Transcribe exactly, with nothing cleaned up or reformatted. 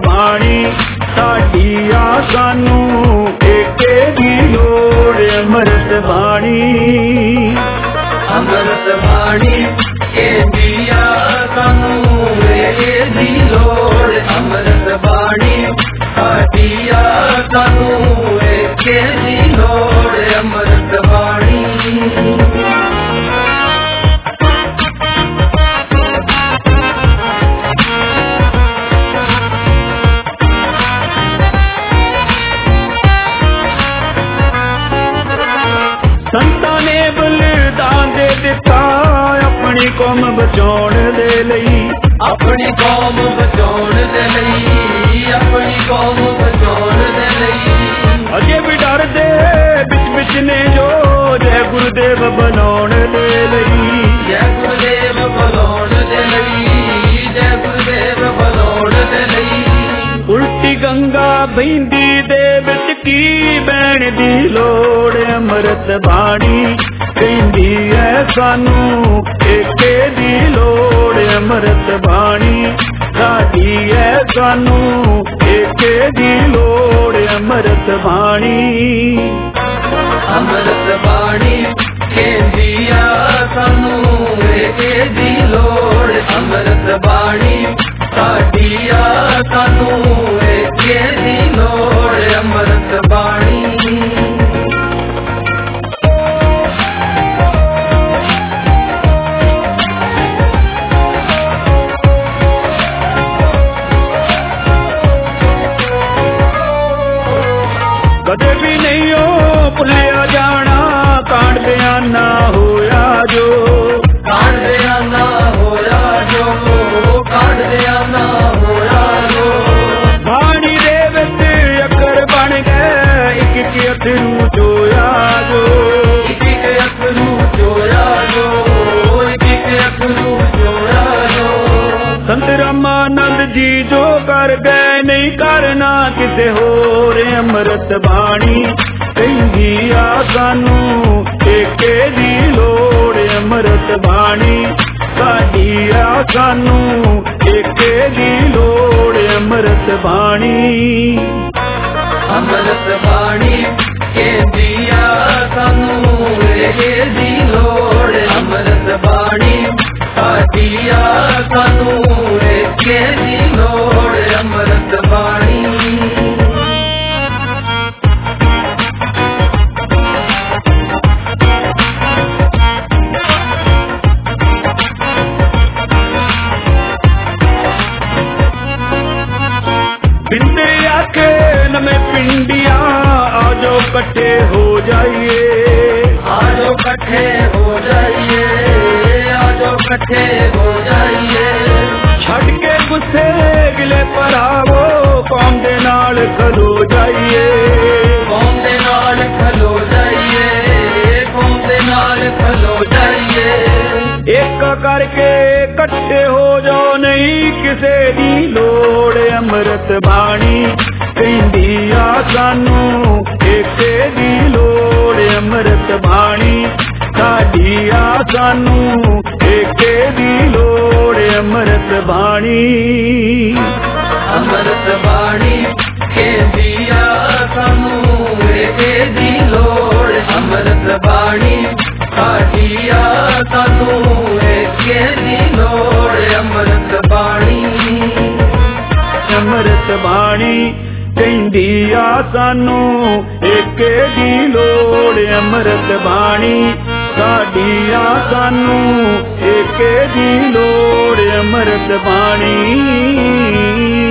बाणी साडी आ सानू एके दी लोड़ अमृत बाणी अमृत बाणी के दिया सानू एके दी लोड़ अमृत बाणी साडी आ सानू एके दी लोड़ अमृत बाणी संतां ने बलिदान दे दिता अपनी कौम बचाउण दे लई अपनी कौम बचाउण दे लई अपनी कौम बचाउण दे लई अजे भी डर दे बिच बिच ने जो जय गुरुदेव बनाउण दे लई जय गुरुदेव बनाउण दे लई जय गुरुदेव बनाउण दे लई उल्टी गंगा बहिंदी दे विच की बैण दी लोड़ अमृत बाणी कहंदी है सानू एके दी लोड़ अमृत बाणी साडी है सानू एके दी लोड़ अमृत बाणी अमृत बाणी कहंदी आ सानू एके दी लोड़ अमृत बाणी साडी आ सानू एके दी लोड़ अमृत बाणी कदे भी नहीं हो भुलिया जाना कांड बयाना होया जो कांड बयाना होया जो कांड बयाना होया जो बाणी दे विच अखर बन गए इक इक अखरू चोया जो इक इक अखरू चोया जो इक इक अखरू चोया जो संत रामानंद जी जो कर गए नहीं करना किसे होर अमृत बाणी कहंदी आ सानू एके दी लोड़ अमृत बाणी साडी आ सानू एके दी लोड़ अमृत बाणी अमृत बाणी कहंदी आ सानू एके दी लोड़ अमृत बाणी साडी आ सानू एके दी लोड़ अमृत बाणी बिंदे आके नमे पिंडिया आजो कट्ठे हो जाइए आजो कट्ठे हो जाइए आजो कट्ठे हो जाइए छड़ के गुस्से गिले परावो कौम दे नाल खलो जाइए कौम दे नाल खलो जाइए कौम दे नाल खलो जाइए एक करके कट्ठे हो जाओ नहीं किसे दी लोड़ अमृत बाणी कहंदी आ सानू एके दी लोड़ अमृत बाणी साडी आ सानू एके दी लोड़ अमृत बाणी अमृत बाणी कहंदी आ सानू एके दी लोड़ अमृत बाणी साडी आ सानू एके दी लोड़ अमृत बाणी अमृत बाणी कहंदी आ सानू एके दी लोड़ अमृत बाणी साडी आ सानू एके दी लोड़ अमृत बाणी।